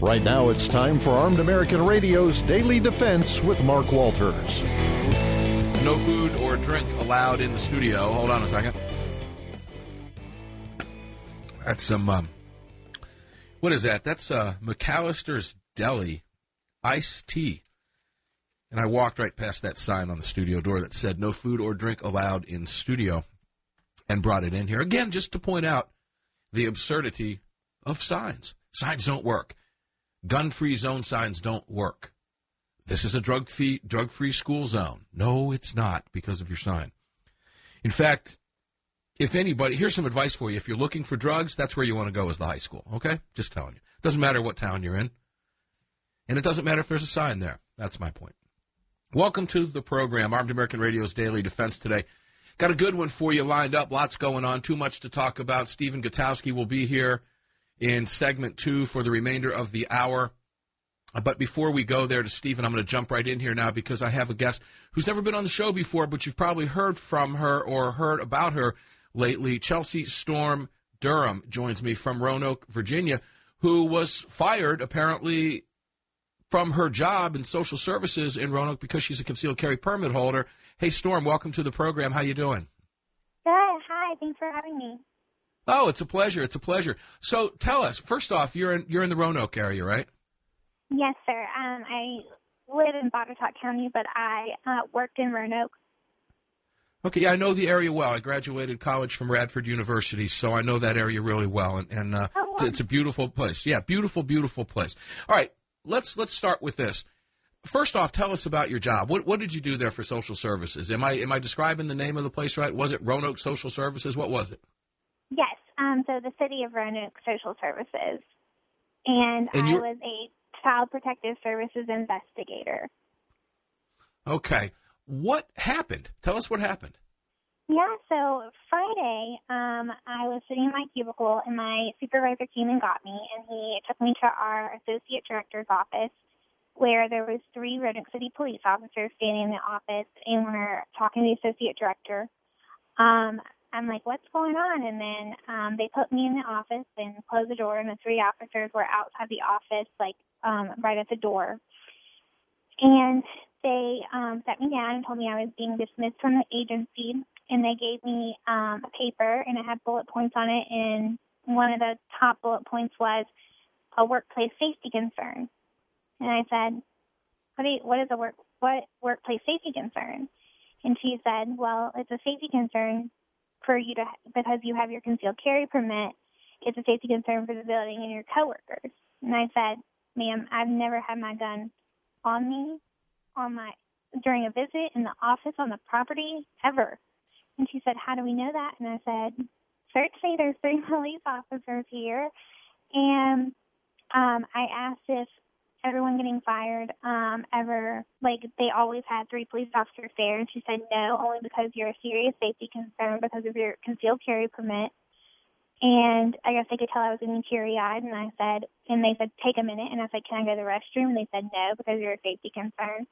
Right now it's time for Armed American Radio's Daily Defense with Mark Walters. No food or drink allowed in the studio. Hold on a second. That's some, what is that? That's McAllister's Deli iced tea. And I walked right past that sign on the studio door that said no food or drink allowed in studio and brought it in here. Again, just to point out the absurdity of signs. Signs don't work. Gun-free zone signs don't work. This is a drug-free school zone. No, it's not because of your sign. In fact, if anybody, here's some advice for you. If you're looking for drugs, that's where you want to go is the high school, okay? Just telling you. Doesn't matter what town you're in. And it doesn't matter if there's a sign there. That's my point. Welcome to the program, Armed American Radio's Daily Defense today. Got a good one for you lined up. Lots going on. Too much to talk about. Stephen Gutowski will be here in segment 2 for the remainder of the hour. But before we go there to Stephen, I'm going to jump right in here now because I have a guest who's never been on the show before, but you've probably heard from her or heard about her lately. Chelsea Storm Durham joins me from Roanoke, Virginia, who was fired apparently from her job in social services in Roanoke because she's a concealed carry permit holder. Hey, Storm, welcome to the program. How you doing? Good. Hi. Thanks for having me. Oh, it's a pleasure. It's a pleasure. So tell us, first off, you're in the Roanoke area, right? Yes, sir. I live in Botetourt County, but I worked in Roanoke. Okay, yeah, I know the area well. I graduated college from Radford University, so I know that area really well, and it's a beautiful place. Yeah, beautiful, beautiful place. All right, let's start with this. First off, tell us about your job. What did you do there for social services? Am I describing the name of the place right? Was it Roanoke Social Services? What was it? Yes. So the City of Roanoke Social Services, and I was a Child Protective Services investigator. Okay. What happened? Tell us what happened. Yeah, so Friday, I was sitting in my cubicle, and my supervisor came and got me, and he took me to our associate director's office, where there was 3 Roanoke City police officers standing in the office, and we're talking to the associate director. I'm like, what's going on? And then they put me in the office and closed the door, and the 3 officers were outside the office, like right at the door. And they sat me down and told me I was being dismissed from the agency, and they gave me a paper, and it had bullet points on it, and one of the top bullet points was a workplace safety concern. And I said, what is what workplace safety concern? And she said, well, it's a safety concern for you because you have your concealed carry permit. It's a safety concern for the building and your coworkers. And I said, ma'am, I've never had my gun on me during a visit in the office on the property ever. And she said, how do we know that? And I said, certainly there's 3 police officers here. And I asked if everyone getting fired they always had 3 police officers there. And she said, no, only because you're a serious safety concern because of your concealed carry permit. And I guess they could tell I was getting teary-eyed, and they said, take a minute. And I said, can I go to the restroom? And they said, no, because you're a safety concern.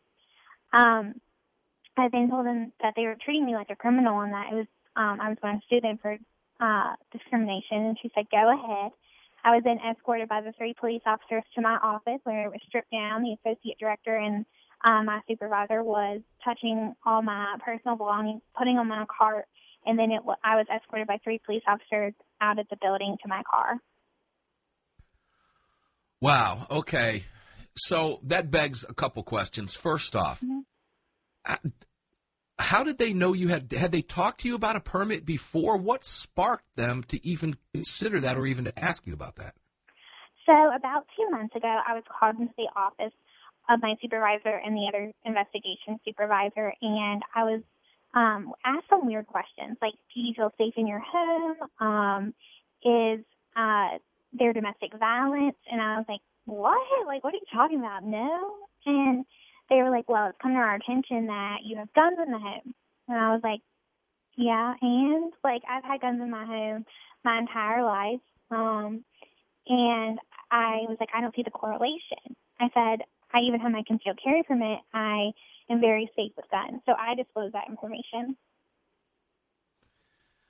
I then told them that they were treating me like a criminal and that it was I was going to sue them for discrimination. And she said, go ahead. I was then escorted by the 3 police officers to my office where it was stripped down. The associate director and my supervisor was touching all my personal belongings, putting them on a cart, and then I was escorted by 3 police officers out of the building to my car. Wow. Okay. So that begs a couple questions. First off, how did they know you had they talked to you about a permit before? What sparked them to even consider that or even to ask you about that? So about 2 months ago, I was called into the office of my supervisor and the other investigation supervisor, and I was asked some weird questions, like, do you feel safe in your home? Is there domestic violence? And I was like, what? Like, what are you talking about? No. And they were like, well, it's come to our attention that you have guns in the home. And I was like, yeah, and? Like, I've had guns in my home my entire life. And I was like, I don't see the correlation. I said, I even have my concealed carry permit. I am very safe with guns. So I disclosed that information.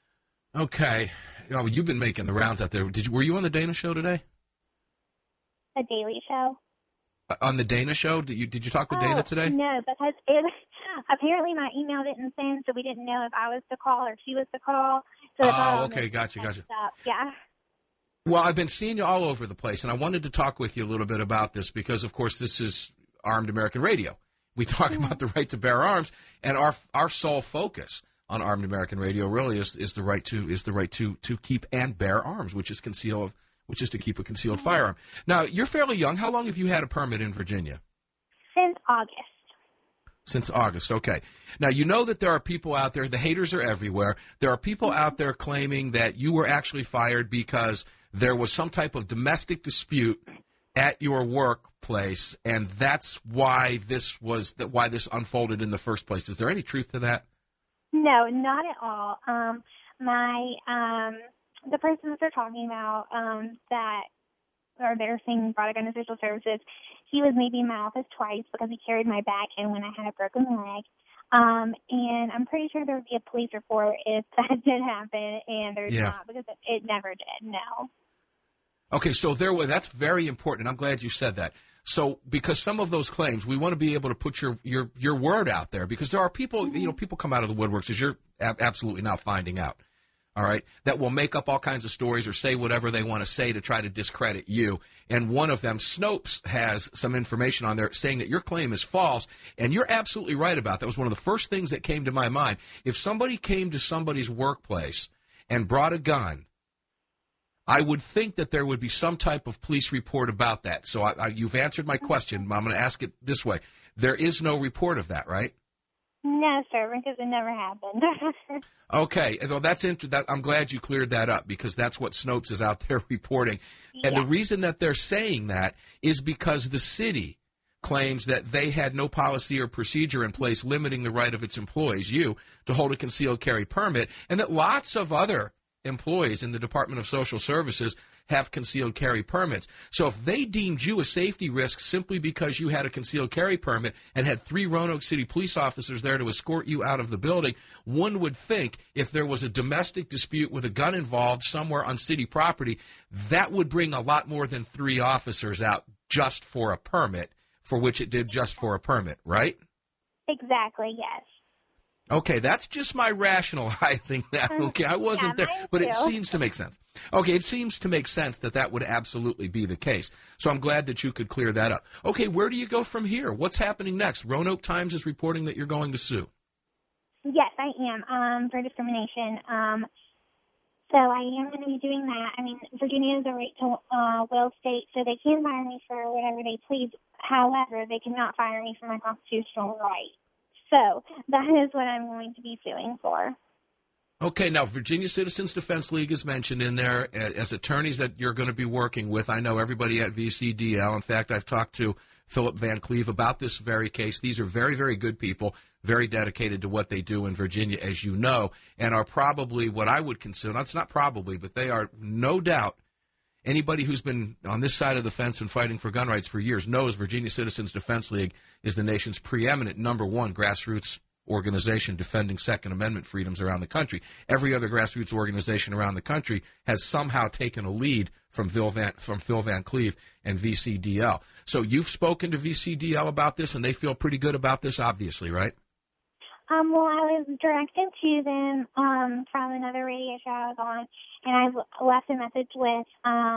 Okay. You've been making the rounds out there. Were you on the Dana show today? a Daily Show. On the Dana show? Did you talk with Dana today? No, because apparently my email didn't send, so we didn't know if I was to call or she was to call. So okay, gotcha. Yeah. Well, I've been seeing you all over the place, and I wanted to talk with you a little bit about this because, of course, this is Armed American Radio. We talk about the right to bear arms, and our sole focus on Armed American Radio really is the right to keep and bear arms, which is to keep a concealed firearm. Now, you're fairly young. How long have you had a permit in Virginia? Since August. Since August, okay. Now, you know that there are people out there, the haters are everywhere. There are people out there claiming that you were actually fired because there was some type of domestic dispute at your workplace, and that's why this unfolded in the first place. Is there any truth to that? No, not at all. The person that they're talking about they're saying brought a gun to social services, he was maybe in my office twice because he carried my back in when I had a broken leg. And I'm pretty sure there would be a police report if that did happen, and there's not because it never did, no. Okay, so that's very important, and I'm glad you said that. So because some of those claims, we want to be able to put your word out there because there are people, people come out of the woodworks, as you're absolutely now finding out, all right, that will make up all kinds of stories or say whatever they want to say to try to discredit you. And one of them, Snopes, has some information on there saying that your claim is false, and you're absolutely right about that. That was one of the first things that came to my mind. If somebody came to somebody's workplace and brought a gun, I would think that there would be some type of police report about that. So you've answered my question. I'm going to ask it this way. There is no report of that, right? No, sir, because it never happened. Okay. Well, I'm glad you cleared that up because that's what Snopes is out there reporting. And the reason that they're saying that is because the city claims that they had no policy or procedure in place limiting the right of its employees, you, to hold a concealed carry permit, and that lots of other employees in the Department of Social Services have concealed carry permits. So if they deemed you a safety risk simply because you had a concealed carry permit and had 3 Roanoke City police officers there to escort you out of the building, one would think if there was a domestic dispute with a gun involved somewhere on city property, that would bring a lot more than 3 officers out just for a permit, for which it did just for a permit, right? Exactly, yes. Okay, that's just my rationalizing that. Okay, I wasn't there, but it seems to make sense. Okay, it seems to make sense that would absolutely be the case. So I'm glad that you could clear that up. Okay, where do you go from here? What's happening next? Roanoke Times is reporting that you're going to sue. Yes, I am, for discrimination. So I am going to be doing that. I mean, Virginia is a right to will state, so they can fire me for whatever they please. However, they cannot fire me for my constitutional right. So that is what I'm going to be suing for. Okay, now Virginia Citizens Defense League is mentioned in there as attorneys that you're going to be working with. I know everybody at VCDL. In fact, I've talked to Philip Van Cleve about this very case. These are very, very good people, very dedicated to what they do in Virginia, as you know, and are probably what I would consider, it's not probably, but they are no doubt, anybody who's been on this side of the fence and fighting for gun rights for years knows Virginia Citizens Defense League is the nation's preeminent #1 grassroots organization defending Second Amendment freedoms around the country. Every other grassroots organization around the country has somehow taken a lead from Phil Van Cleve and VCDL. So you've spoken to VCDL about this, and they feel pretty good about this, obviously, right? Well, I was directed to them from another radio show I was on, and I've left a message with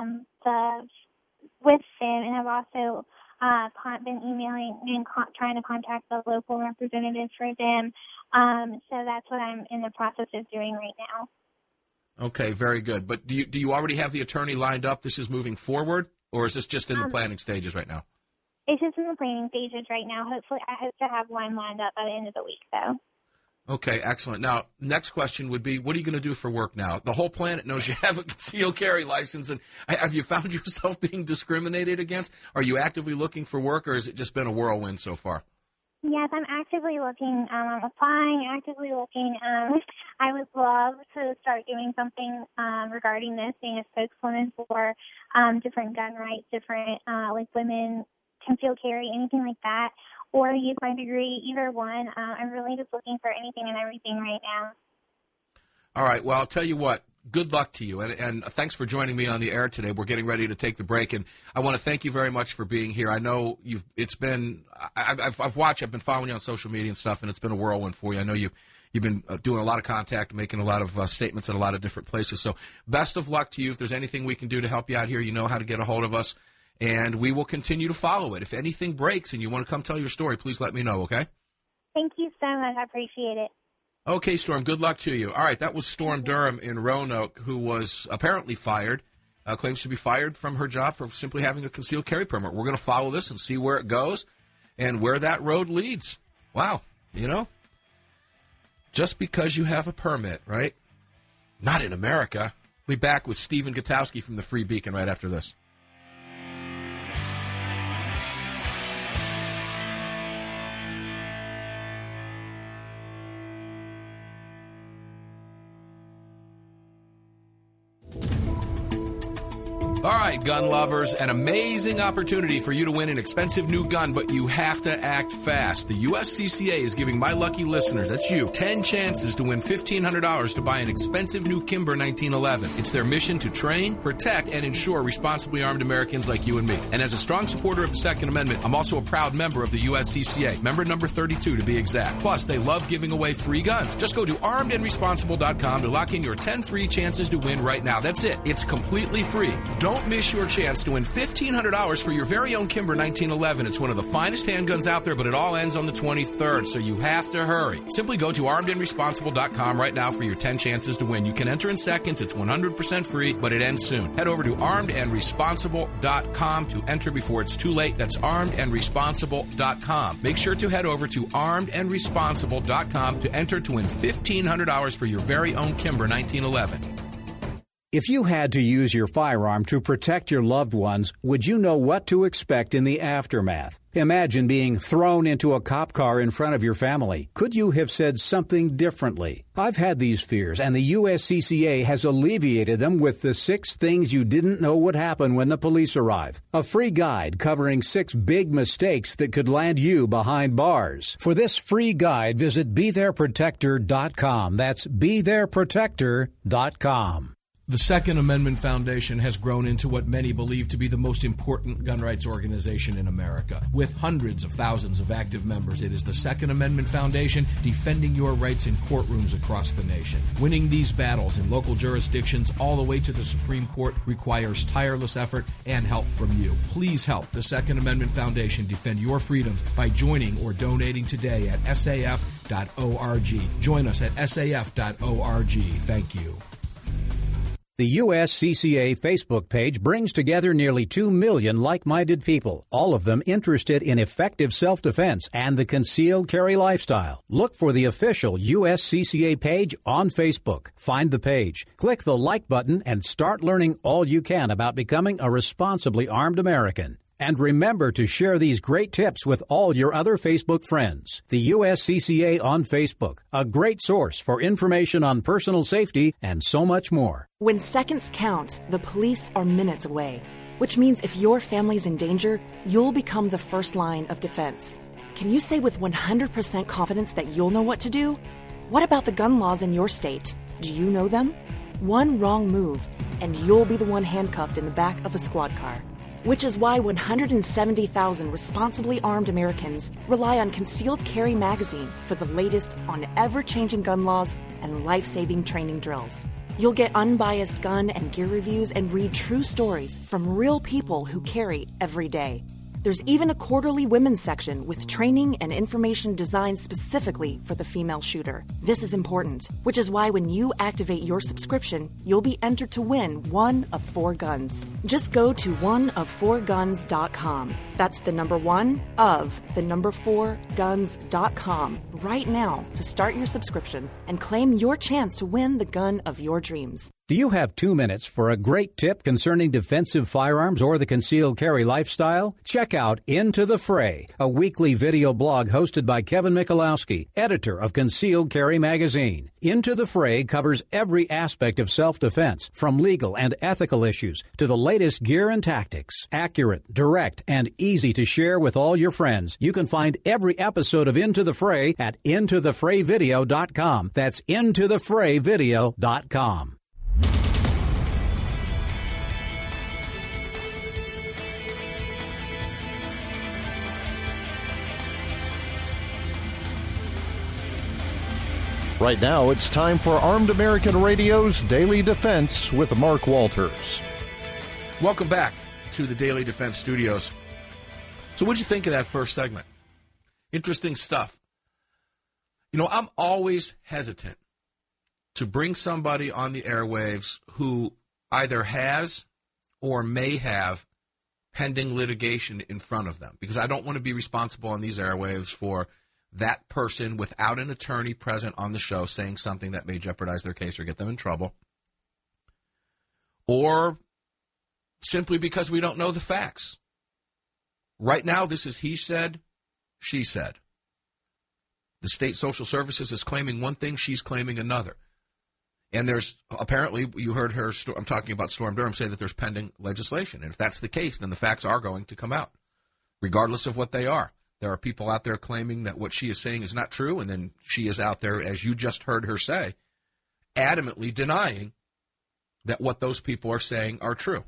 them, and I've also been emailing and trying to contact the local representatives for them. So that's what I'm in the process of doing right now. Okay, very good. But do you already have the attorney lined up? This is moving forward, or is this just in the planning stages right now? It's just in the planning stages right now. Hopefully, I hope to have one lined up by the end of the week, though. Okay, excellent. Now, next question would be, what are you going to do for work now? The whole planet knows you have a concealed carry license, and have you found yourself being discriminated against? Are you actively looking for work, or has it just been a whirlwind so far? Yes, I'm actively looking. I'm applying, actively looking. I would love to start doing something regarding this, being a spokeswoman for different gun rights, different like women concealed carry, anything like that, or use my degree, either one. I'm really just looking for anything and everything right now. All right. Well, I'll tell you what. good luck to you, and thanks for joining me on the air today. We're getting ready to take the break, and I want to thank you very much for being here. I know I've been following you on social media and stuff, and it's been a whirlwind for you. I know you've been doing a lot of contact, making a lot of statements in a lot of different places. So best of luck to you. If there's anything we can do to help you out here, you know how to get a hold of us, and we will continue to follow it. If anything breaks and you want to come tell your story, please let me know, okay? Thank you so much. I appreciate it. Okay, Storm, good luck to you. All right, that was Storm Durham in Roanoke, who was apparently fired, claims to be fired from her job for simply having a concealed carry permit. We're going to follow this and see where it goes and where that road leads. Wow, just because you have a permit, right? Not in America. We'll be back with Stephen Gutowski from the Free Beacon right after this. All right, gun lovers, an amazing opportunity for you to win an expensive new gun, but you have to act fast. The USCCA is giving my lucky listeners, that's you, 10 chances to win $1,500 to buy an expensive new Kimber 1911. It's their mission to train, protect, and ensure responsibly armed Americans like you and me. And as a strong supporter of the Second Amendment, I'm also a proud member of the USCCA, member number 32 to be exact. Plus, they love giving away free guns. Just go to armedandresponsible.com to lock in your 10 free chances to win right now. That's it. It's completely free. Don't miss your chance to win $1,500 for your very own Kimber 1911. It's one of the finest handguns out there, but it all ends on the 23rd, so you have to hurry. Simply go to armedandresponsible.com right now for your 10 chances to win. You can enter in seconds. It's 100% free, but it ends soon. Head over to armedandresponsible.com to enter before it's too late. That's armedandresponsible.com. Make sure to head over to armedandresponsible.com to enter to win $1,500 for your very own Kimber 1911. If you had to use your firearm to protect your loved ones, would you know what to expect in the aftermath? Imagine being thrown into a cop car in front of your family. Could you have said something differently? I've had these fears, and the USCCA has alleviated them with the 6 things you didn't know would happen when the police arrive. A free guide covering 6 big mistakes that could land you behind bars. For this free guide, visit BeThereProtector.com. That's BeThereProtector.com. The Second Amendment Foundation has grown into what many believe to be the most important gun rights organization in America. With hundreds of thousands of active members, it is the Second Amendment Foundation defending your rights in courtrooms across the nation. Winning these battles in local jurisdictions all the way to the Supreme Court requires tireless effort and help from you. Please help the Second Amendment Foundation defend your freedoms by joining or donating today at saf.org. Join us at saf.org. Thank you. The USCCA Facebook page brings together nearly 2 million like-minded people, all of them interested in effective self-defense and the concealed carry lifestyle. Look for the official USCCA page on Facebook. Find the page, click the like button, and start learning all you can about becoming a responsibly armed American. And remember to share these great tips with all your other Facebook friends. The USCCA on Facebook, a great source for information on personal safety and so much more. When seconds count, the police are minutes away, which means if your family's in danger, you'll become the first line of defense. Can you say with 100% confidence that you'll know what to do? What about the gun laws in your state? Do you know them? One wrong move, and you'll be the one handcuffed in the back of a squad car. Which is why 170,000 responsibly armed Americans rely on Concealed Carry Magazine for the latest on ever-changing gun laws and life-saving training drills. You'll get unbiased gun and gear reviews and read true stories from real people who carry every day. There's even a quarterly women's section with training and information designed specifically for the female shooter. This is important, which is why when you activate your subscription, you'll be entered to win 1 of 4 guns. Just go to oneof4guns.com. That's the number 1 of the number 4 guns.com right now to start your subscription and claim your chance to win the gun of your dreams. Do you have 2 minutes for a great tip concerning defensive firearms or the concealed carry lifestyle? Check out Into the Fray, a weekly video blog hosted by Kevin Michalowski, editor of Concealed Carry Magazine. Into the Fray covers every aspect of self-defense, from legal and ethical issues to the latest gear and tactics. Accurate, direct, and easy to share with all your friends. You can find every episode of Into the Fray at intothefrayvideo.com. That's intothefrayvideo.com. Right now, it's time for Armed American Radio's Daily Defense with Mark Walters. Welcome back to the Daily Defense Studios. So what'd you think of that first segment? Interesting stuff. You know, I'm always hesitant to bring somebody on the airwaves who either has or may have pending litigation in front of them, because I don't want to be responsible on these airwaves for that person without an attorney present on the show saying something that may jeopardize their case or get them in trouble, or simply because we don't know the facts. Right now, this is he said, she said. The state social services is claiming one thing, she's claiming another. And there's, apparently, you heard her, I'm talking about Storm Durham, say that there's pending legislation. And if that's the case, then the facts are going to come out, regardless of what they are. There are people out there claiming that what she is saying is not true, and then she is out there, as you just heard her say, adamantly denying that what those people are saying are true.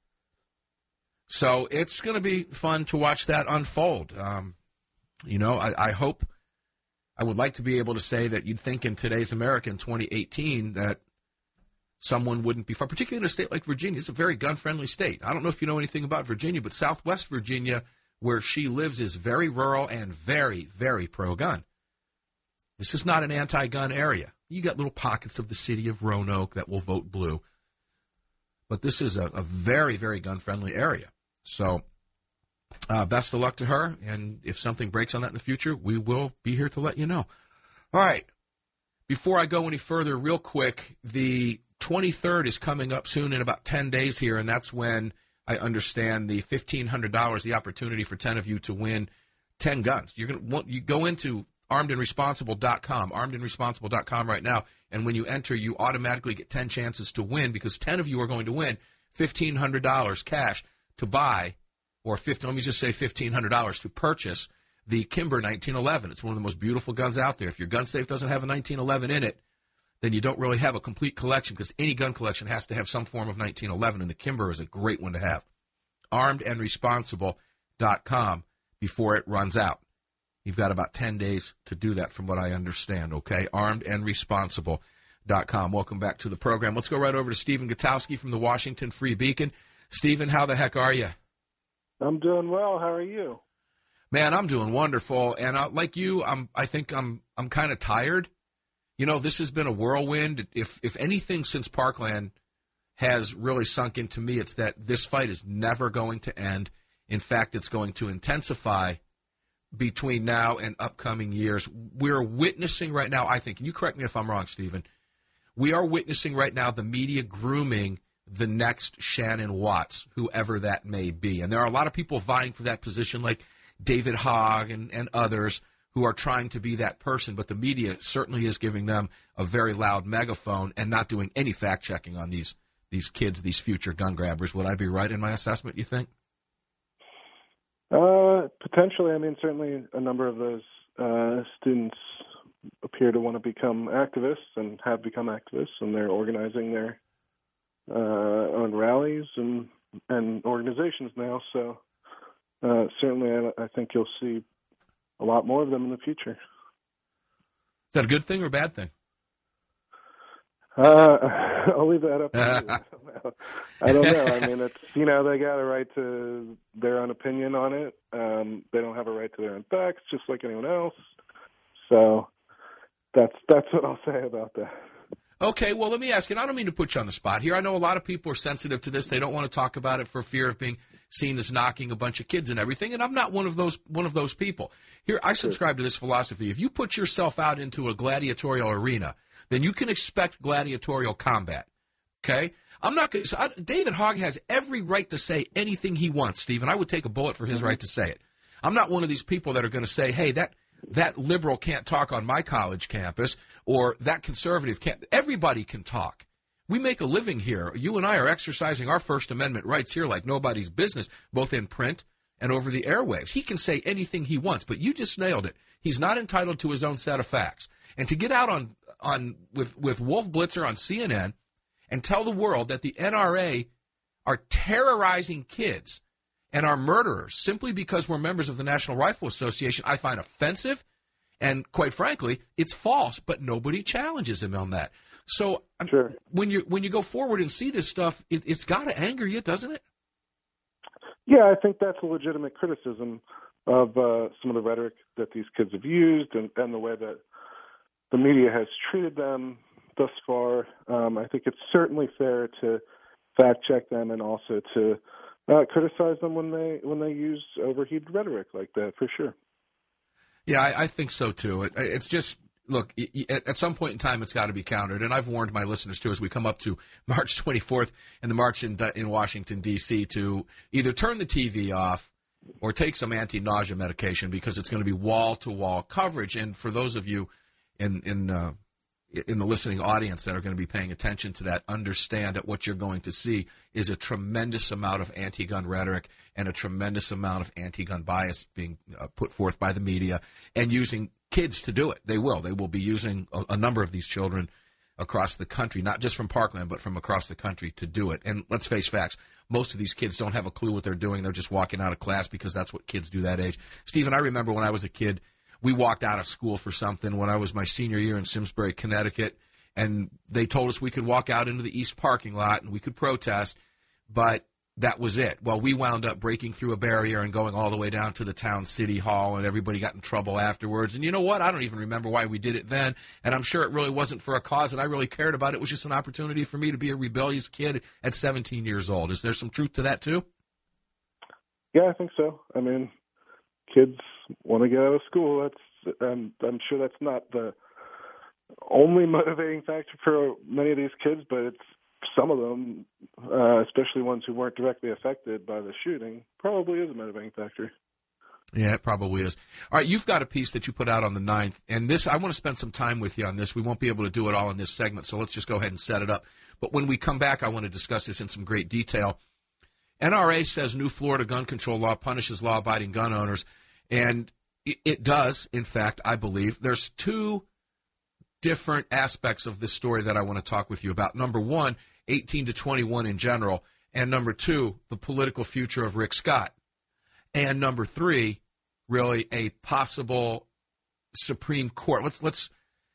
So it's going to be fun to watch that unfold. I hope, I would like to be able to say that you'd think in today's America in 2018 that someone wouldn't be, particularly in a state like Virginia. It's a very gun-friendly state. I don't know if you know anything about Virginia, but Southwest Virginia, where she lives, is very rural and very, very pro-gun. This is not an anti-gun area. You got little pockets of the city of Roanoke that will vote blue. But this is a very, very gun-friendly area. So best of luck to her, and if something breaks on that in the future, we will be here to let you know. All right. Before I go any further, real quick, the 23rd is coming up soon in about 10 days here, and that's when I understand the $1,500, the opportunity for 10 of you to win 10 guns. You go into armedandresponsible.com, armedandresponsible.com right now, and when you enter, you automatically get 10 chances to win, because 10 of you are going to win $1,500 cash to buy, or let me just say $1,500 to purchase the Kimber 1911. It's one of the most beautiful guns out there. If your gun safe doesn't have a 1911 in it, then you don't really have a complete collection, because any gun collection has to have some form of 1911, and the Kimber is a great one to have. armedandresponsible.com before it runs out. You've got about 10 days to do that from what I understand, okay? armedandresponsible.com. Welcome back to the program. Let's go right over to Stephen Gutowski from the Washington Free Beacon. Stephen, how the heck are you? I'm doing well. How are you? Man, I'm doing wonderful. And like you, I think I'm kind of tired. You know, this has been a whirlwind. If anything since Parkland has really sunk into me, it's that this fight is never going to end. In fact, it's going to intensify between now and upcoming years. We're witnessing right now, I think, and you correct me if I'm wrong, Stephen, we are witnessing right now the media grooming the next Shannon Watts, whoever that may be. And there are a lot of people vying for that position, like David Hogg and others, who are trying to be that person. But the media certainly is giving them a very loud megaphone and not doing any fact-checking on these kids, these future gun grabbers. Would I be right in my assessment, you think? Potentially. I mean, certainly a number of those students appear to want to become activists and have become activists, and they're organizing their own rallies and organizations now. So certainly I think you'll see a lot more of them in the future. Is that a good thing or a bad thing? I'll leave that up to you. I don't know. I mean, it's, they got a right to their own opinion on it. They don't have a right to their own facts, just like anyone else. So that's what I'll say about that. Okay, well, let me ask you, and I don't mean to put you on the spot here. I know a lot of people are sensitive to this. They don't want to talk about it for fear of being seen as knocking a bunch of kids and everything, and I'm not one of those people. Here, I subscribe to this philosophy. If you put yourself out into a gladiatorial arena, then you can expect gladiatorial combat, okay? I'm not going to – David Hogg has every right to say anything he wants, Stephen. I would take a bullet for his right to say it. I'm not one of these people that are going to say, hey, that liberal can't talk on my college campus, or that conservative can't. Everybody can talk. We make a living here. You and I are exercising our First Amendment rights here like nobody's business, both in print and over the airwaves. He can say anything he wants, but you just nailed it. He's not entitled to his own set of facts. And to get out with Wolf Blitzer on CNN and tell the world that the NRA are terrorizing kids and are murderers simply because we're members of the National Rifle Association, I find offensive, And quite frankly, it's false, but nobody challenges him on that. So Sure. when you go forward and see this stuff, it's got to anger you, doesn't it? Yeah, I think that's a legitimate criticism of some of the rhetoric that these kids have used and the way that the media has treated them thus far. I think it's certainly fair to fact check them and also to criticize them when they use overheated rhetoric like that, for sure. Yeah, I think so too. It's just, look, at some point in time, it's got to be countered. And I've warned my listeners too, as we come up to March 24th and the march in Washington, D.C., to either turn the TV off or take some anti-nausea medication, because it's going to be wall-to-wall coverage. And for those of you in the listening audience that are going to be paying attention to that, understand that what you're going to see is a tremendous amount of anti-gun rhetoric and a tremendous amount of anti-gun bias being put forth by the media and using kids to do it. They will be using a number of these children across the country, not just from Parkland, but from across the country to do it. And let's face facts. Most of these kids don't have a clue what they're doing. They're just walking out of class because that's what kids do that age. Stephen, I remember when I was a kid, we walked out of school for something when I was my senior year in Simsbury, Connecticut, and they told us we could walk out into the east parking lot and we could protest, but that was it. Well, we wound up breaking through a barrier and going all the way down to the town city hall, and everybody got in trouble afterwards. And you know what? I don't even remember why we did it then, and I'm sure it really wasn't for a cause that I really cared about. It was just an opportunity for me to be a rebellious kid at 17 years old. Is there some truth to that, too? Yeah, I think so. I mean, kids want to get out of school. I'm sure that's not the only motivating factor for many of these kids, but it's some of them, especially ones who weren't directly affected by the shooting, probably is a motivating factor. Yeah, it probably is. All right, you've got a piece that you put out on the 9th, and this, I want to spend some time with you on this. We won't be able to do it all in this segment, so let's just go ahead and set it up. But when we come back, I want to discuss this in some great detail. NRA says new Florida gun control law punishes law-abiding gun owners, and it does, in fact, I believe. There's two different aspects of this story that I want to talk with you about. Number one, 18 to 21 in general, and number two, the political future of Rick Scott. And number three, really a possible Supreme Court. Let's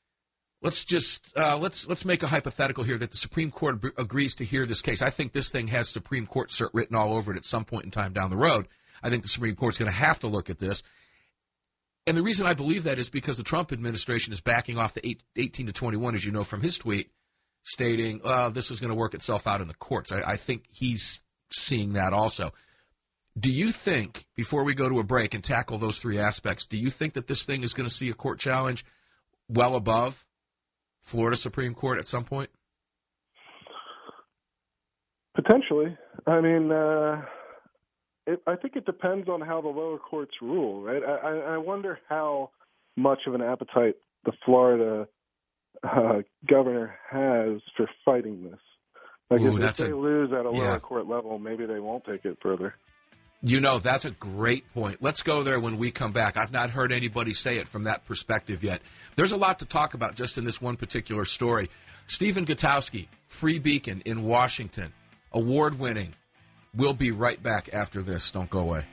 make a hypothetical here that the Supreme Court agrees to hear this case. I think this thing has Supreme Court cert written all over it at some point in time down the road. I think the Supreme Court's going to have to look at this. And the reason I believe that is because the Trump administration is backing off the 18 to 21, as you know from his tweet, stating this is going to work itself out in the courts. I think he's seeing that also. Do you think, before we go to a break and tackle those three aspects, do you think that this thing is going to see a court challenge well above Florida Supreme Court at some point? Potentially. I mean, I think it depends on how the lower courts rule, right? I wonder how much of an appetite the Florida governor has for fighting this. Like, if they lose at a lower court level, maybe they won't take it further. You know, that's a great point. Let's go there when we come back. I've not heard anybody say it from that perspective yet. There's a lot to talk about just in this one particular story. Stephen Gutowski, Free Beacon in Washington, award-winning. We'll be right back after this. Don't go away.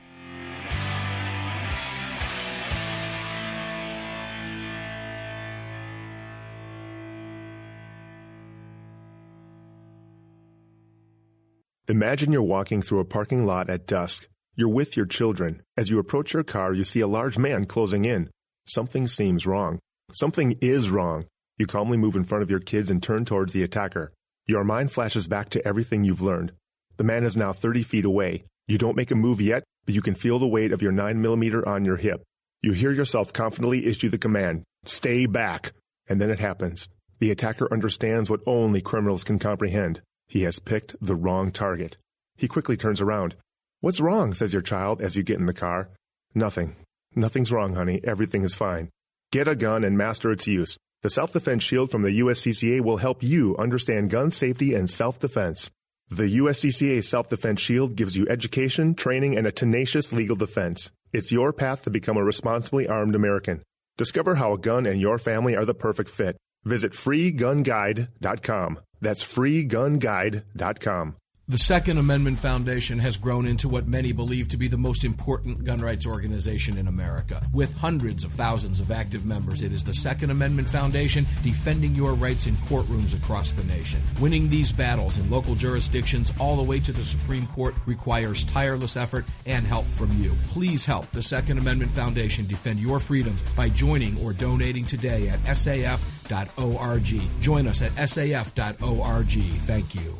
Imagine you're walking through a parking lot at dusk. You're with your children. As you approach your car, you see a large man closing in. Something seems wrong. Something is wrong. You calmly move in front of your kids and turn towards the attacker. Your mind flashes back to everything you've learned. The man is now 30 feet away. You don't make a move yet, but you can feel the weight of your 9mm on your hip. You hear yourself confidently issue the command, "Stay back." And then it happens. The attacker understands what only criminals can comprehend. He has picked the wrong target. He quickly turns around. "What's wrong?" says your child as you get in the car. "Nothing. Nothing's wrong, honey. Everything is fine." Get a gun and master its use. The Self-Defense Shield from the USCCA will help you understand gun safety and self-defense. The USCCA Self-Defense Shield gives you education, training, and a tenacious legal defense. It's your path to become a responsibly armed American. Discover how a gun and your family are the perfect fit. Visit freegunguide.com. That's freegunguide.com. The Second Amendment Foundation has grown into what many believe to be the most important gun rights organization in America. With hundreds of thousands of active members, it is the Second Amendment Foundation defending your rights in courtrooms across the nation. Winning these battles in local jurisdictions all the way to the Supreme Court requires tireless effort and help from you. Please help the Second Amendment Foundation defend your freedoms by joining or donating today at saf.org. Join us at saf.org. Thank you.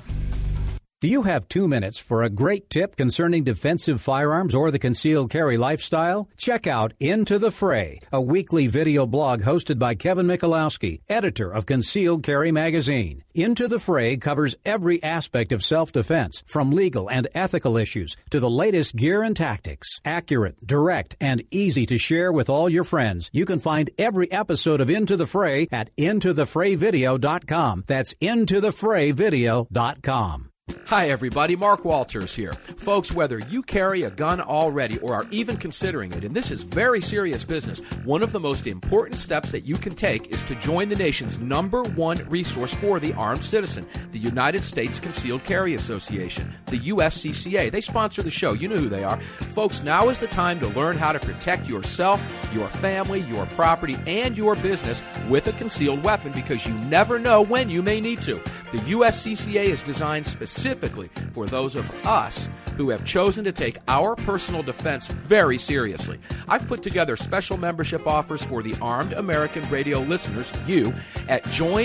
Do you have 2 minutes for a great tip concerning defensive firearms or the concealed carry lifestyle? Check out Into the Fray, a weekly video blog hosted by Kevin Michalowski, editor of Concealed Carry magazine. Into the Fray covers every aspect of self-defense, from legal and ethical issues to the latest gear and tactics. Accurate, direct, and easy to share with all your friends. You can find every episode of Into the Fray at intothefrayvideo.com. That's intothefrayvideo.com. Hi everybody, Mark Walters here. Folks, whether you carry a gun already or are even considering it, and this is very serious business, one of the most important steps that you can take is to join the nation's #1 resource for the armed citizen, the United States Concealed Carry Association, the USCCA. They sponsor the show. You know who they are. Folks, now is the time to learn how to protect yourself, your family, your property, and your business with a concealed weapon, because you never know when you may need to. The USCCA is designed specifically for those of us who have chosen to take our personal defense very seriously. I've put together special membership offers for the armed American radio listeners, you, at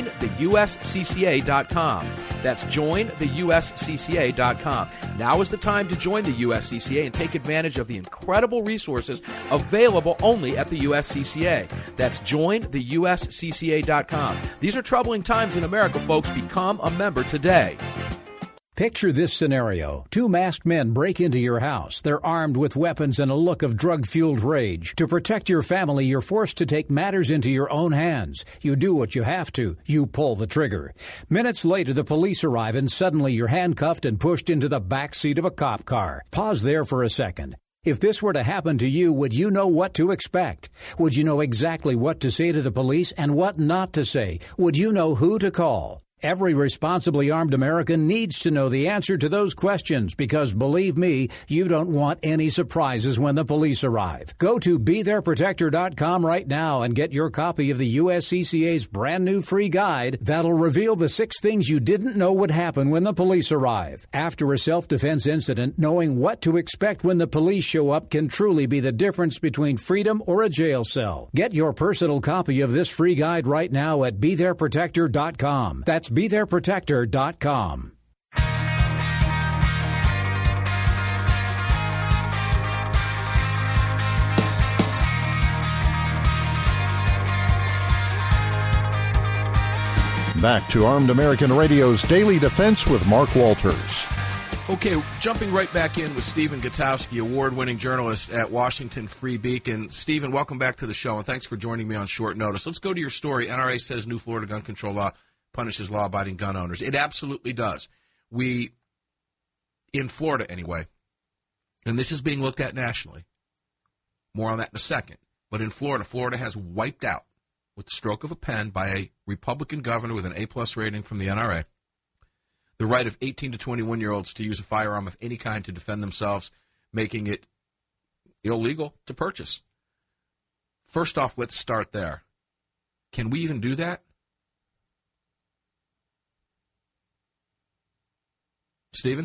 jointheuscca.com. That's jointheuscca.com. Now is the time to join the USCCA and take advantage of the incredible resources available only at the USCCA. That's jointheuscca.com. These are troubling times in America, folks. Become a member today. Picture this scenario. 2 masked men break into your house. They're armed with weapons and a look of drug-fueled rage. To protect your family, you're forced to take matters into your own hands. You do what you have to. You pull the trigger. Minutes later, the police arrive and suddenly you're handcuffed and pushed into the back seat of a cop car. Pause there for a second. If this were to happen to you, would you know what to expect? Would you know exactly what to say to the police and what not to say? Would you know who to call? Every responsibly armed American needs to know the answer to those questions because, believe me, you don't want any surprises when the police arrive. Go to BeThereProtector.com right now and get your copy of the USCCA's brand new free guide that'll reveal the 6 things you didn't know would happen when the police arrive. After a self-defense incident, knowing what to expect when the police show up can truly be the difference between freedom or a jail cell. Get your personal copy of this free guide right now at BeThereProtector.com. That's BeThereProtector.com. Back to Armed American Radio's Daily Defense with Mark Walters. Okay, jumping right back in with Stephen Gutowski, award-winning journalist at Washington Free Beacon. Stephen, welcome back to the show, and thanks for joining me on short notice. Let's go to your story. NRA says new Florida gun control law punishes law-abiding gun owners. It absolutely does. We, in Florida anyway, and this is being looked at nationally. More on that in a second. But in Florida, Florida has wiped out, with the stroke of a pen by a Republican governor with an A-plus rating from the NRA, the right of 18 to 21-year-olds to use a firearm of any kind to defend themselves, making it illegal to purchase. First off, let's start there. Can we even do that? Stephen?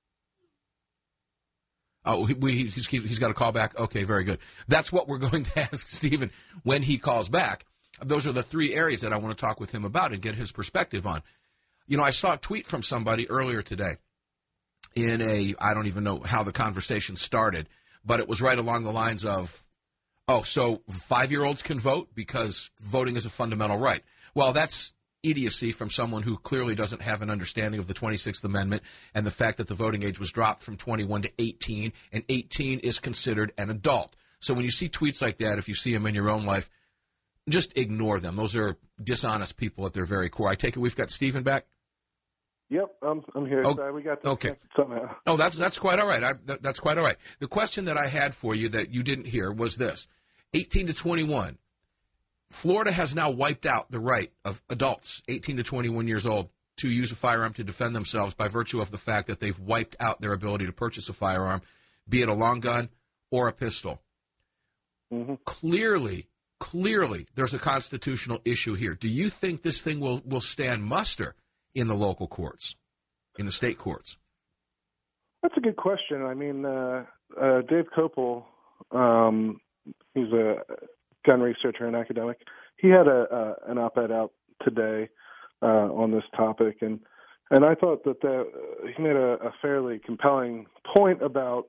Oh, he's got a call back? Okay, very good. That's what we're going to ask Stephen when he calls back. Those are the 3 areas that I want to talk with him about and get his perspective on. You know, I saw a tweet from somebody earlier today I don't even know how the conversation started, but it was right along the lines of, oh, so 5-year-olds can vote because voting is a fundamental right. Well, that's idiocy from someone who clearly doesn't have an understanding of the 26th Amendment and the fact that the voting age was dropped from 21 to 18, and 18 is considered an adult. So when you see tweets like that, if you see them in your own life, just ignore them. Those are dishonest people at their very core. I take it we've got Stephen back? Yep, I'm here. Oh, sorry, we got okay. Somehow. Oh, that's quite all right. That's quite all right. The question that I had for you that you didn't hear was this. 18 to 21. Florida has now wiped out the right of adults, 18 to 21 years old, to use a firearm to defend themselves by virtue of the fact that they've wiped out their ability to purchase a firearm, be it a long gun or a pistol. Mm-hmm. Clearly, there's a constitutional issue here. Do you think this thing will stand muster in the local courts, in the state courts? That's a good question. I mean, Dave Kopel, he's a gun researcher and academic. He had an op-ed out today on this topic, and I thought that he made a fairly compelling point about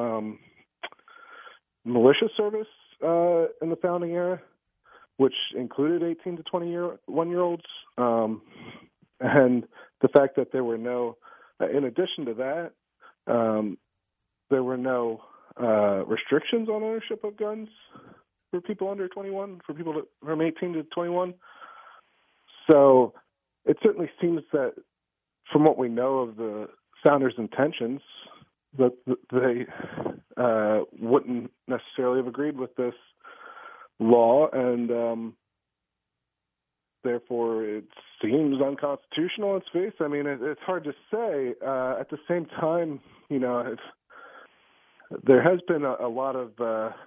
militia service in the founding era, which included 18 to 21-year-olds, and the fact that there were no, in addition to that, there were no restrictions on ownership of guns for people under 21, for people from 18 to 21. So it certainly seems that, from what we know of the founders' intentions, that they wouldn't necessarily have agreed with this law, and therefore it seems unconstitutional on its face. I mean, it's hard to say. At the same time, you know, there has been a lot of,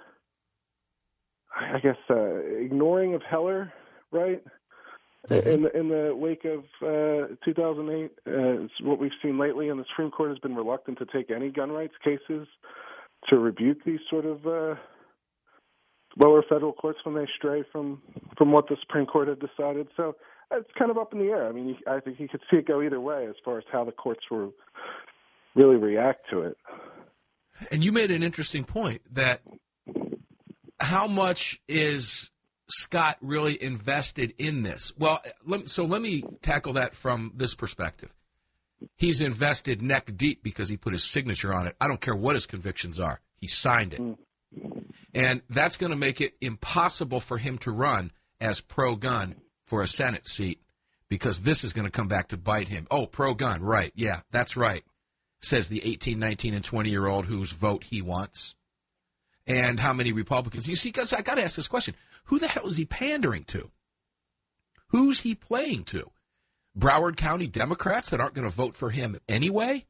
ignoring of Heller, right? In the wake of 2008, it's what we've seen lately, and the Supreme Court has been reluctant to take any gun rights cases to rebuke these sort of lower federal courts when they stray from what the Supreme Court had decided. So it's kind of up in the air. I mean, I think you could see it go either way as far as how the courts will really react to it. And you made an interesting point that how much is Scott really invested in this? Well, let me tackle that from this perspective. He's invested neck deep because he put his signature on it. I don't care what his convictions are. He signed it. And that's going to make it impossible for him to run as pro-gun for a Senate seat, because this is going to come back to bite him. Oh, pro-gun, right. Yeah, that's right, says the 18, 19, and 20-year-old whose vote he wants. And how many Republicans? You see, because I got to ask this question. Who the hell is he pandering to? Who's he playing to? Broward County Democrats that aren't going to vote for him anyway?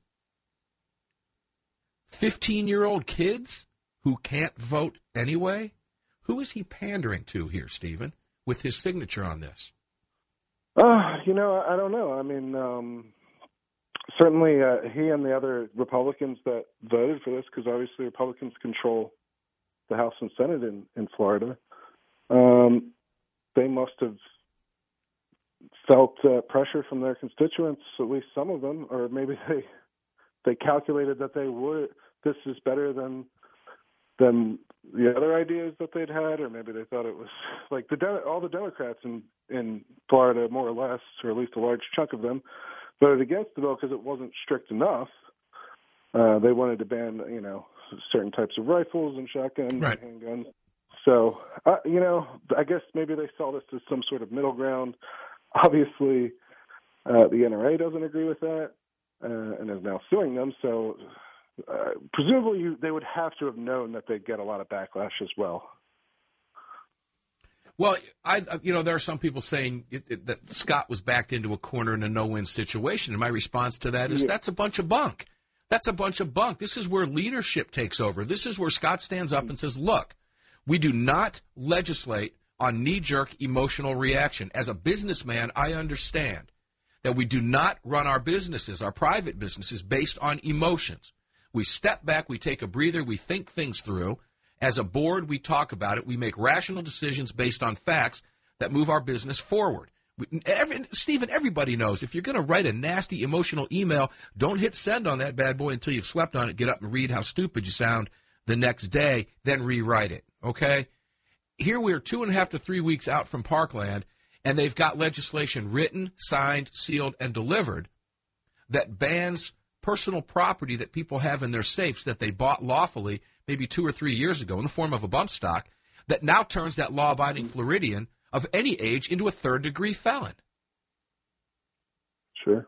15-year-old kids who can't vote anyway? Who is he pandering to here, Stephen, with his signature on this? I don't know. I mean, certainly he and the other Republicans that voted for this, because obviously Republicans control the House and Senate in Florida, they must have felt pressure from their constituents, at least some of them, or maybe they calculated that this is better than the other ideas that they'd had, or maybe they thought it was like all the Democrats in Florida, more or less, or at least a large chunk of them, voted against the bill because it wasn't strict enough. They wanted to ban, certain types of rifles and shotguns and handguns. So, I guess maybe they saw this as some sort of middle ground. Obviously, the NRA doesn't agree with that and is now suing them. So, presumably, they would have to have known that they'd get a lot of backlash as well. Well, there are some people saying that Scott was backed into a corner in a no-win situation, and my response to that is that's a bunch of bunk. That's a bunch of bunk. This is where leadership takes over. This is where Scott stands up and says, look, we do not legislate on knee-jerk emotional reaction. As a businessman, I understand that we do not run our businesses, our private businesses, based on emotions. We step back, we take a breather, we think things through. As a board, we talk about it. We make rational decisions based on facts that move our business forward. Stephen, everybody knows if you're going to write a nasty emotional email, don't hit send on that bad boy until you've slept on it, get up and read how stupid you sound the next day, then rewrite it, okay? Here we are 2.5 to 3 weeks out from Parkland, and they've got legislation written, signed, sealed, and delivered that bans personal property that people have in their safes that they bought lawfully maybe 2 or 3 years ago in the form of a bump stock that now turns that law-abiding Floridian of any age into a third-degree felon. Sure.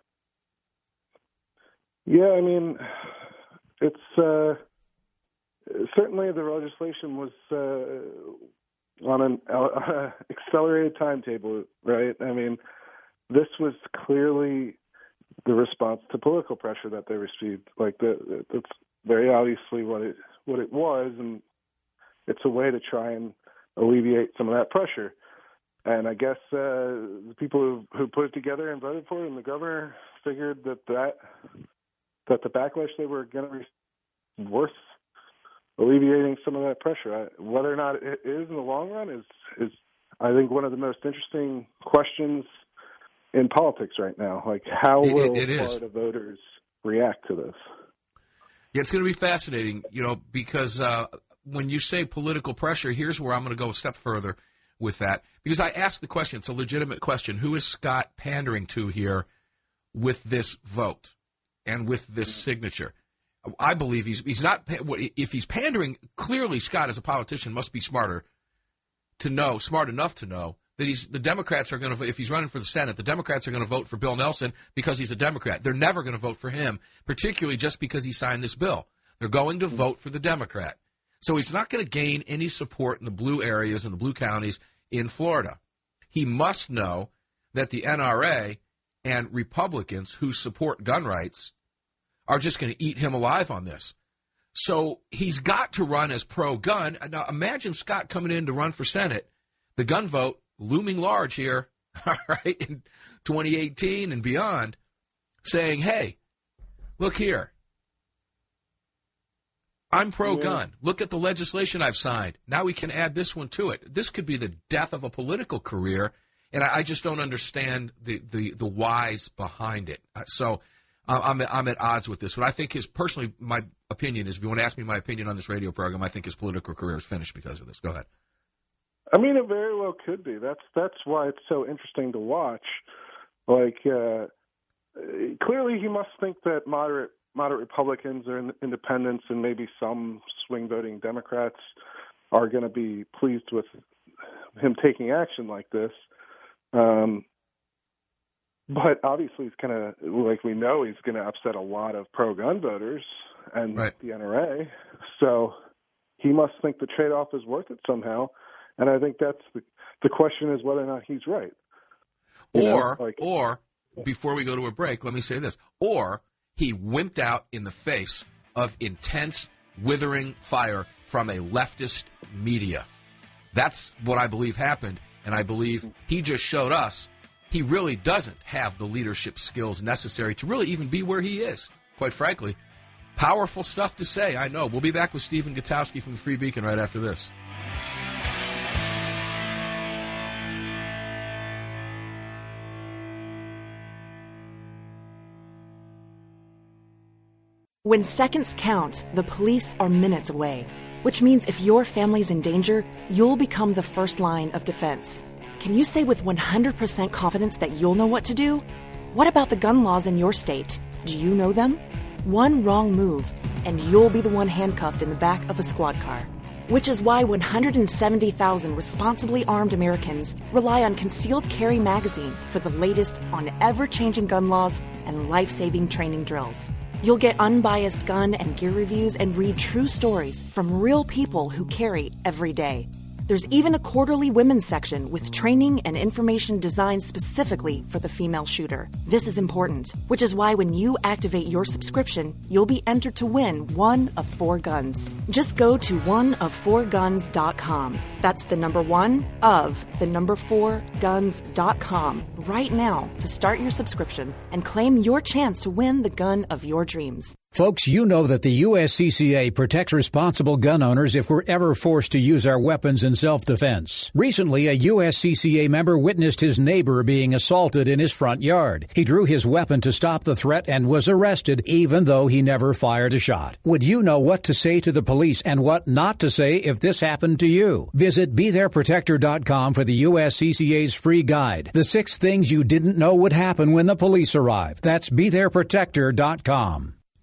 Yeah, I mean, it's certainly the legislation was on an accelerated timetable, right? I mean, this was clearly the response to political pressure that they received. Like that's very obviously what it was, and it's a way to try and alleviate some of that pressure. And I guess the people who put it together and voted for it, and the governor figured that the backlash they were going to receive worth alleviating some of that pressure. Whether or not it is in the long run is I think one of the most interesting questions in politics right now. Like, how will Florida voters react to this? Yeah, it's going to be fascinating, because when you say political pressure, here's where I'm going to go a step further with that. Because I asked the question, it's a legitimate question, who is Scott pandering to here with this vote and with this signature? I believe he's not. If he's pandering, clearly Scott, as a politician, must be smart enough to know that the Democrats are going to, if he's running for the Senate, the Democrats are going to vote for Bill Nelson because he's a Democrat. They're never going to vote for him, particularly just because he signed this bill. They're going to vote for the Democrat. So he's not going to gain any support in the blue areas and the blue counties in Florida. He must know that the NRA and Republicans who support gun rights are just going to eat him alive on this. So he's got to run as pro-gun. Now imagine Scott coming in to run for Senate, the gun vote looming large here, all right, in 2018 and beyond, saying, hey, look here, I'm pro-gun. Look at the legislation I've signed. Now we can add this one to it. This could be the death of a political career, and I just don't understand the whys behind it. So I'm at odds with this. What I think is, personally, my opinion is, if you want to ask me my opinion on this radio program, I think his political career is finished because of this. Go ahead. I mean, it very well could be. That's why it's so interesting to watch. Like, clearly he must think that moderate Republicans or independents and maybe some swing voting Democrats are going to be pleased with him taking action like this. But obviously he's going to, like we know, he's going to upset a lot of pro-gun voters and the NRA. So he must think the trade-off is worth it somehow. And I think that's the question, is whether or not he's right. Or before we go to a break, let me say this. Or he wimped out in the face of intense, withering fire from a leftist media. That's what I believe happened. And I believe he just showed us he really doesn't have the leadership skills necessary to really even be where he is, quite frankly. Powerful stuff to say, I know. We'll be back with Stephen Gutowski from the Free Beacon right after this. When seconds count, the police are minutes away, which means if your family's in danger, you'll become the first line of defense. Can you say with 100% confidence that you'll know what to do? What about the gun laws in your state? Do you know them? One wrong move, and you'll be the one handcuffed in the back of a squad car. Which is why 170,000 responsibly armed Americans rely on Concealed Carry Magazine for the latest on ever-changing gun laws and life-saving training drills. You'll get unbiased gun and gear reviews and read true stories from real people who carry every day. There's even a quarterly women's section with training and information designed specifically for the female shooter. This is important, which is why when you activate your subscription, you'll be entered to win one of 4 guns. Just go to oneof4guns.com. That's the number 1 of the number 4guns.com right now to start your subscription and claim your chance to win the gun of your dreams. Folks, you know that the USCCA protects responsible gun owners if we're ever forced to use our weapons in self-defense. Recently, a USCCA member witnessed his neighbor being assaulted in his front yard. He drew his weapon to stop the threat and was arrested, even though he never fired a shot. Would you know what to say to the police and what not to say if this happened to you? Visit BeThereProtector.com for the USCCA's free guide. The 6 things you didn't know would happen when the police arrive. That's BeThereProtector.com.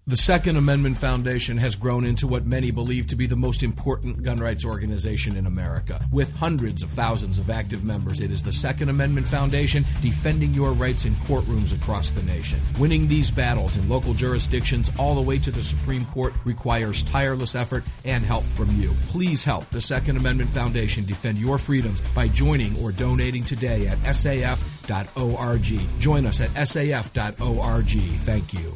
The Second Amendment Foundation has grown into what many believe to be the most important gun rights organization in America. With hundreds of thousands of active members, it is the Second Amendment Foundation defending your rights in courtrooms across the nation. Winning these battles in local jurisdictions all the way to the Supreme Court requires tireless effort and help from you. Please help the Second Amendment Foundation defend your freedoms by joining or donating today at saf.org. Join us at saf.org. Thank you.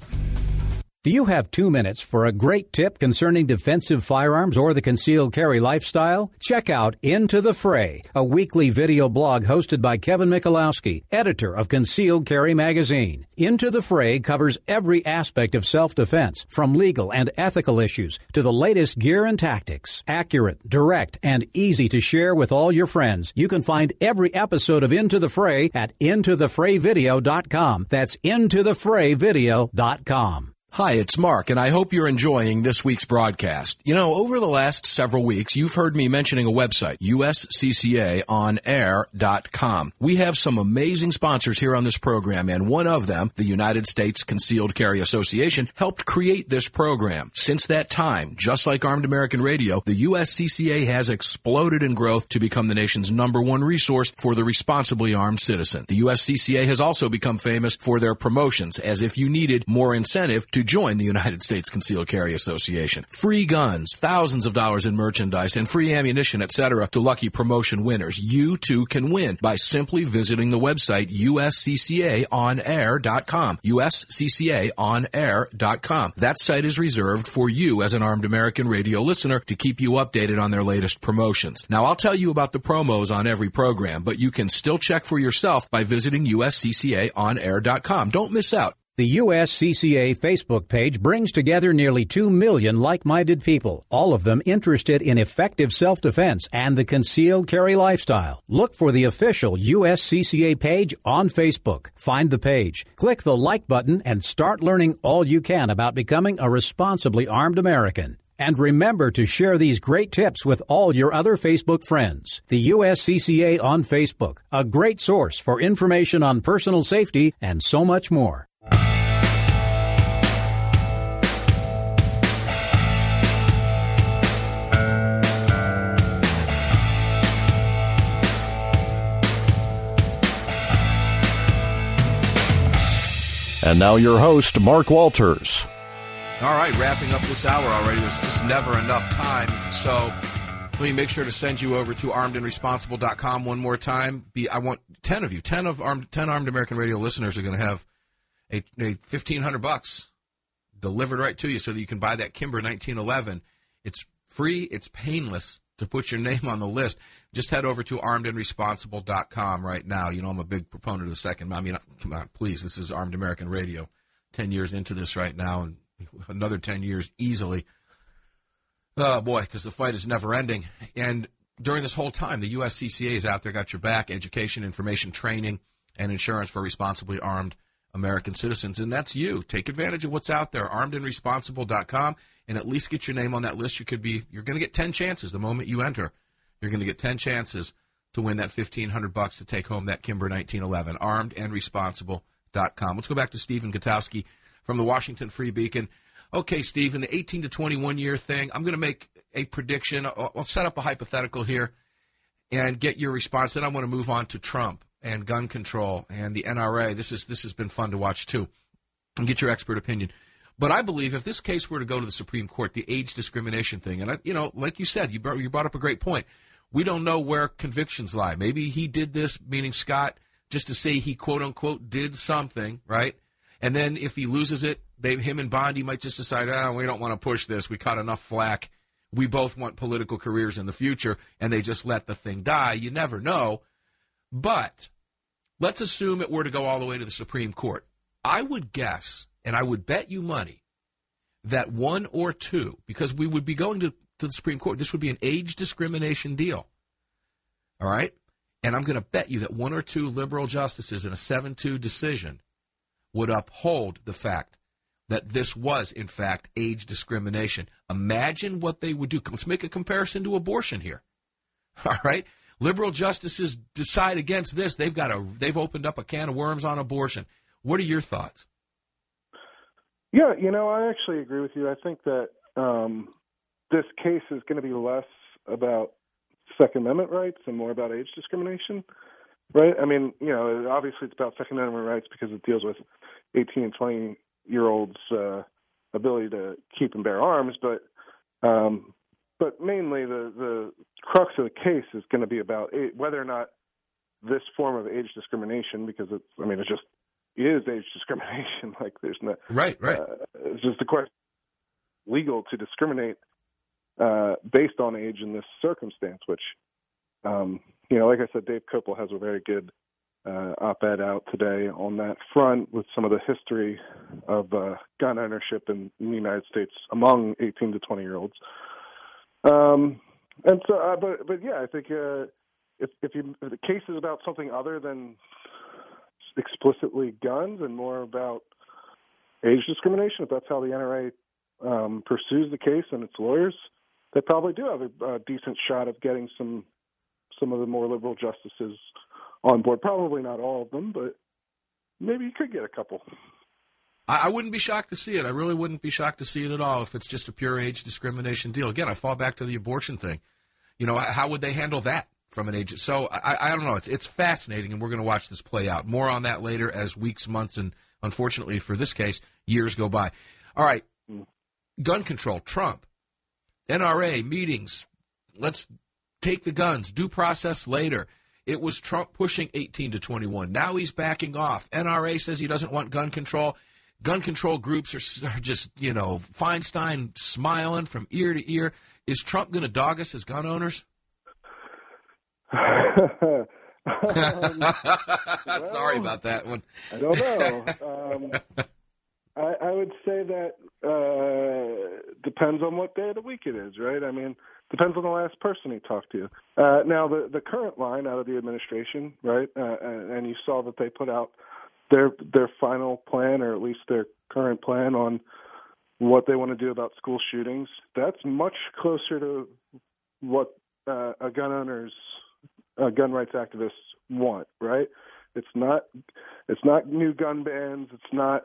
Do you have 2 minutes for a great tip concerning defensive firearms or the concealed carry lifestyle? Check out Into the Fray, a weekly video blog hosted by Kevin Michalowski, editor of Concealed Carry magazine. Into the Fray covers every aspect of self-defense, from legal and ethical issues to the latest gear and tactics. Accurate, direct, and easy to share with all your friends. You can find every episode of Into the Fray at intothefrayvideo.com. That's intothefrayvideo.com. Hi, it's Mark, and I hope you're enjoying this week's broadcast. You know, over the last several weeks, you've heard me mentioning a website, usccaonair.com. We have some amazing sponsors here on this program, and one of them, the United States Concealed Carry Association, helped create this program. Since that time, just like Armed American Radio, the USCCA has exploded in growth to become the nation's #1 resource for the responsibly armed citizen. The USCCA has also become famous for their promotions, as if you needed more incentive to join the United States Concealed Carry Association. Free guns, thousands of dollars in merchandise, and free ammunition, etc. to lucky promotion winners. You too can win by simply visiting the website usccaonair.com. usccaonair.com. That site is reserved for you as an Armed American Radio listener to keep you updated on their latest promotions. Now, I'll tell you about the promos on every program, but you can still check for yourself by visiting usccaonair.com. Don't miss out. The USCCA Facebook page brings together nearly 2 million like-minded people, all of them interested in effective self-defense and the concealed carry lifestyle. Look for the official USCCA page on Facebook. Find the page, click the like button, and start learning all you can about becoming a responsibly armed American. And remember to share these great tips with all your other Facebook friends. The USCCA on Facebook, a great source for information on personal safety and so much more. And now your host, Mark Walters. All right, wrapping up this hour already. There's just never enough time. So let me make sure to send you over to armedandresponsible.com one more time. I want 10 of you, 10 Armed American Radio listeners are going to have a $1,500 delivered right to you so that you can buy that Kimber 1911. It's free. It's painless to put your name on the list. Just head over to armedandresponsible.com right now. You know, I'm a big proponent of the second. I mean, come on, please. This is Armed American Radio. 10 years into this right now, and another 10 years easily. Oh, boy, because the fight is never ending. And during this whole time, the USCCA is out there, got your back, education, information, training, and insurance for responsibly armed American citizens. And that's you. Take advantage of what's out there, armedandresponsible.com, and at least get your name on that list. You're going to get 10 chances the moment you enter. You're going to get 10 chances to win that $1,500 to take home that Kimber 1911, armedandresponsible.com. Let's go back to Stephen Gutowski from the Washington Free Beacon. Okay, Stephen, the 18 to 21 year thing, I'm going to make a prediction. I'll set up a hypothetical here and get your response. Then I want to move on to Trump and gun control and the NRA. This has been fun to watch, too, and get your expert opinion. But I believe if this case were to go to the Supreme Court, the age discrimination thing, and, like you said, you brought up a great point. We don't know where convictions lie. Maybe he did this, meaning Scott, just to say he, quote, unquote, did something, right? And then if he loses it, him and Bondi might just decide, we don't want to push this. We caught enough flack. We both want political careers in the future, and they just let the thing die. You never know. But let's assume it were to go all the way to the Supreme Court. I would guess, and I would bet you money, that one or two, because we would be going to the Supreme Court, this would be an age discrimination deal. All right? And I'm going to bet you that one or two liberal justices in a 7-2 decision would uphold the fact that this was, in fact, age discrimination. Imagine what they would do. Let's make a comparison to abortion here. All right? Liberal justices decide against this. They've opened up a can of worms on abortion. What are your thoughts? Yeah, I actually agree with you. I think that this case is going to be less about Second Amendment rights and more about age discrimination, right? I mean, obviously it's about Second Amendment rights because it deals with 18 and 20-year-olds' ability to keep and bear arms, but mainly the crux of the case is going to be about whether or not this form of age discrimination, because it just is age discrimination. Like there's no right. It's just a question legal to discriminate based on age in this circumstance, which, like I said, Dave Koppel has a very good op-ed out today on that front with some of the history of gun ownership in the United States among 18 to 20-year-olds. And so, but yeah, I think if the case is about something other than explicitly guns and more about age discrimination, if that's how the NRA pursues the case and its lawyers, they probably do have a decent shot of getting some of the more liberal justices on board. Probably not all of them, but maybe you could get a couple. I wouldn't be shocked to see it. I really wouldn't be shocked to see it at all if it's just a pure age discrimination deal. Again, I fall back to the abortion thing. How would they handle that from an age? So I don't know. It's fascinating, and we're going to watch this play out. More on that later as weeks, months, and unfortunately for this case, years go by. All right, gun control, Trump, NRA, meetings, let's take the guns, due process later. It was Trump pushing 18 to 21. Now he's backing off. NRA says he doesn't want gun control. Gun control groups are just, Feinstein smiling from ear to ear. Is Trump going to dog us as gun owners? Well, sorry about that one. I don't know. I would say that depends on what day of the week it is, right? I mean, depends on the last person he talked to. Now, the current line out of the administration, right, and you saw that they put out their final plan, or at least their current plan on what they want to do about school shootings. That's much closer to what a gun rights activists want, right? It's not new gun bans. It's not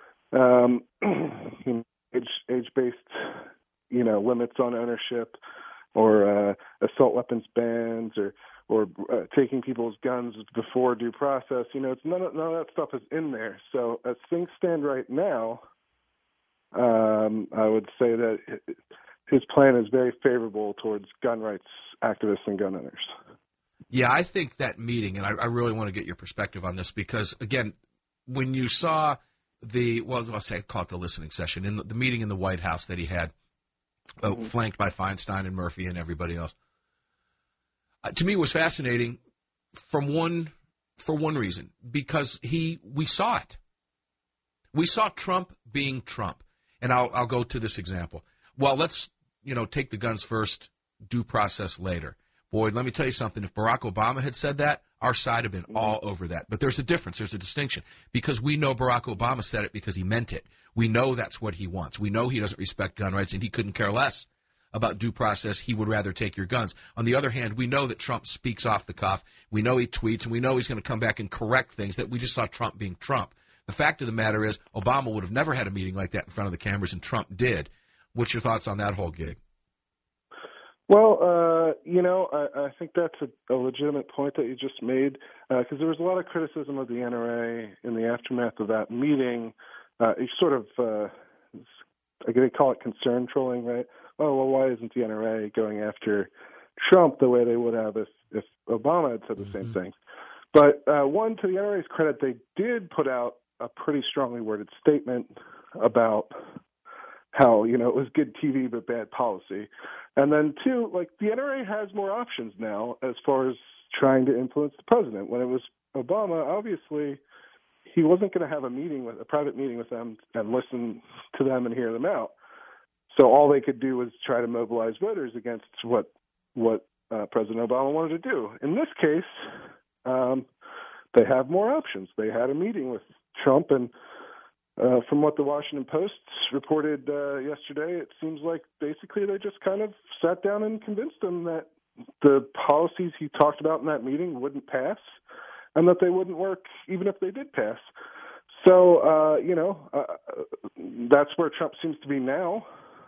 age-based, limits on ownership, or assault weapons bans, or taking people's guns before due process. It's none of that stuff is in there. So as things stand right now, I would say that his plan is very favorable towards gun rights activists and gun owners. Yeah, I think that meeting, and I really want to get your perspective on this, because, again, when you saw call it the listening session, in the meeting in the White House that he had, flanked by Feinstein and Murphy and everybody else, to me it was fascinating for one reason, because we saw it. We saw Trump being Trump. And I'll go to this example. Well, let's, take the guns first, due process later. Boy, let me tell you something. If Barack Obama had said that, our side would have been all over that. But there's a difference. There's a distinction. Because we know Barack Obama said it because he meant it. We know that's what he wants. We know he doesn't respect gun rights, and he couldn't care less about due process. He would rather take your guns. On the other hand, we know that Trump speaks off the cuff. We know he tweets, and we know he's going to come back and correct things that we just saw Trump being Trump. The fact of the matter is, Obama would have never had a meeting like that in front of the cameras, and Trump did. What's your thoughts on that whole gig? Well, I think that's a legitimate point that you just made, because there was a lot of criticism of the NRA in the aftermath of that meeting. You sort of, they call it concern trolling, right? Oh, well, why isn't the NRA going after Trump the way they would have if Obama had said the same thing? But one, to the NRA's credit, they did put out a pretty strongly worded statement about how, it was good TV but bad policy. And then two, the NRA has more options now as far as trying to influence the president. When it was Obama, obviously he wasn't going to have a private meeting with them and listen to them and hear them out. So all they could do was try to mobilize voters against what President Obama wanted to do. In this case, they have more options. They had a meeting with Trump, and from what the Washington Post reported yesterday, it seems like basically they just kind of sat down and convinced him that the policies he talked about in that meeting wouldn't pass, and that they wouldn't work even if they did pass. So, that's where Trump seems to be now.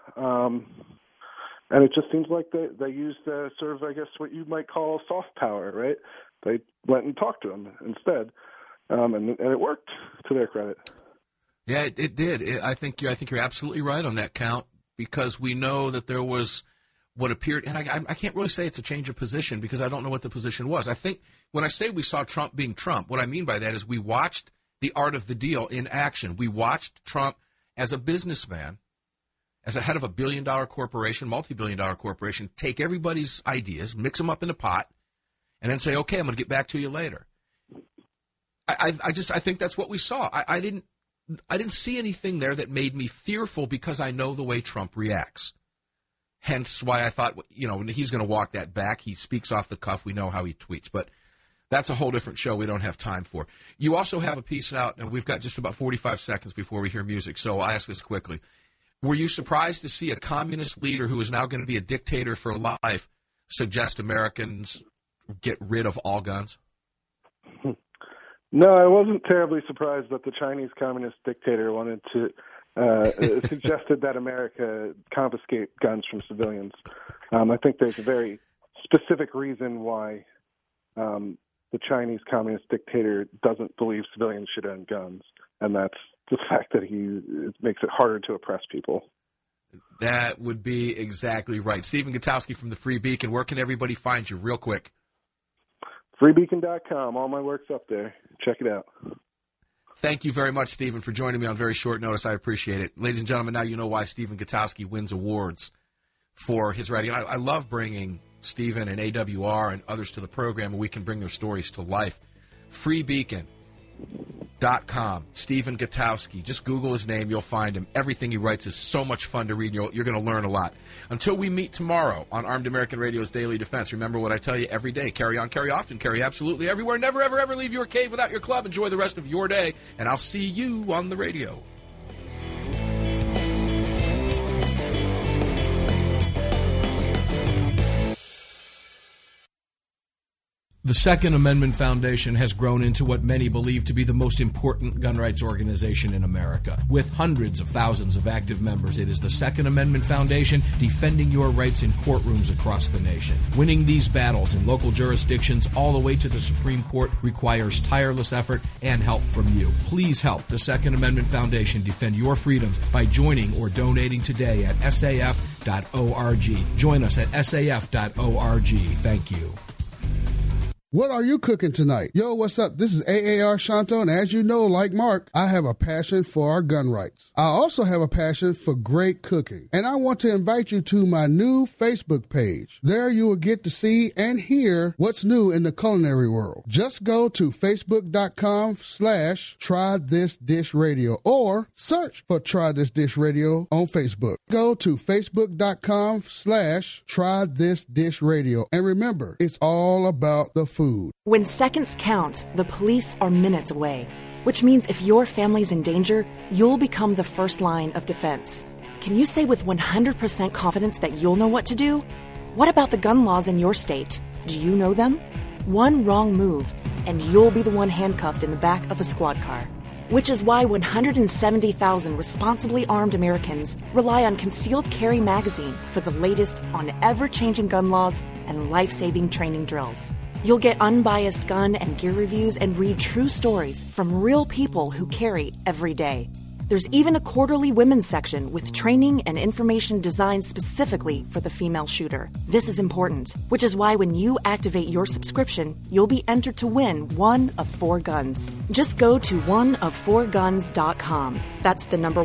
And it just seems like they used sort of, I guess, what you might call soft power, right? They went and talked to him instead, and it worked to their credit. Yeah, it did. I think you're absolutely right on that count, because we know that there was what appeared, and I can't really say it's a change of position because I don't know what the position was. I think when I say we saw Trump being Trump, what I mean by that is we watched the art of the deal in action. We watched Trump as a businessman, as a head of a billion-dollar corporation, multi-billion-dollar corporation, take everybody's ideas, mix them up in a pot, and then say, okay, I'm going to get back to you later. I think that's what we saw. I didn't see anything there that made me fearful because I know the way Trump reacts. Hence why I thought, he's going to walk that back. He speaks off the cuff. We know how he tweets. But that's a whole different show we don't have time for. You also have a piece out, and we've got just about 45 seconds before we hear music, so I'll ask this quickly. Were you surprised to see a communist leader who is now going to be a dictator for life suggest Americans get rid of all guns? No, I wasn't terribly surprised that the Chinese communist dictator wanted to suggested that America confiscate guns from civilians. I think there's a very specific reason why the Chinese communist dictator doesn't believe civilians should own guns, and that's the fact that it makes it harder to oppress people. That would be exactly right. Stephen Gutowski from the Free Beacon. Where can everybody find you real quick? freebeacon.com. All my work's up there. Check it out. Thank you very much, Stephen, for joining me on very short notice. I appreciate it. Ladies and gentlemen, now you know why Stephen Gutowski wins awards for his writing. I love bringing Stephen and AWR and others to the program where we can bring their stories to life. freebeacon.com. Stephen Gutowski. Just Google his name. You'll find him. Everything he writes is so much fun to read. You're going to learn a lot. Until we meet tomorrow on Armed American Radio's Daily Defense, remember what I tell you every day. Carry on, carry often, carry absolutely everywhere. Never, ever, ever leave your cave without your club. Enjoy the rest of your day, and I'll see you on the radio. The Second Amendment Foundation has grown into what many believe to be the most important gun rights organization in America. With hundreds of thousands of active members, it is the Second Amendment Foundation defending your rights in courtrooms across the nation. Winning these battles in local jurisdictions all the way to the Supreme Court requires tireless effort and help from you. Please help the Second Amendment Foundation defend your freedoms by joining or donating today at saf.org. Join us at saf.org. Thank you. What are you cooking tonight? Yo, what's up? This is AAR Shanto, and as you know, like Mark, I have a passion for our gun rights. I also have a passion for great cooking, and I want to invite you to my new Facebook page. There you will get to see and hear what's new in the culinary world. Just go to facebook.com/trythisdishradio or search for Try This Dish Radio on Facebook. Go to facebook.com/trythisdishradio, and remember, it's all about the food. When seconds count, the police are minutes away, which means if your family's in danger, you'll become the first line of defense. Can you say with 100% confidence that you'll know what to do? What about the gun laws in your state? Do you know them? One wrong move, and you'll be the one handcuffed in the back of a squad car. Which is why 170,000 responsibly armed Americans rely on Concealed Carry Magazine for the latest on ever-changing gun laws and life-saving training drills. You'll get unbiased gun and gear reviews and read true stories from real people who carry every day. There's even a quarterly women's section with training and information designed specifically for the female shooter. This is important, which is why when you activate your subscription, you'll be entered to win one of 4 guns. Just go to oneof4guns.com. That's the number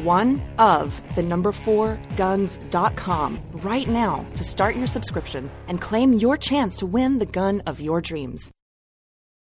4guns.com right now to start your subscription and claim your chance to win the gun of your dreams.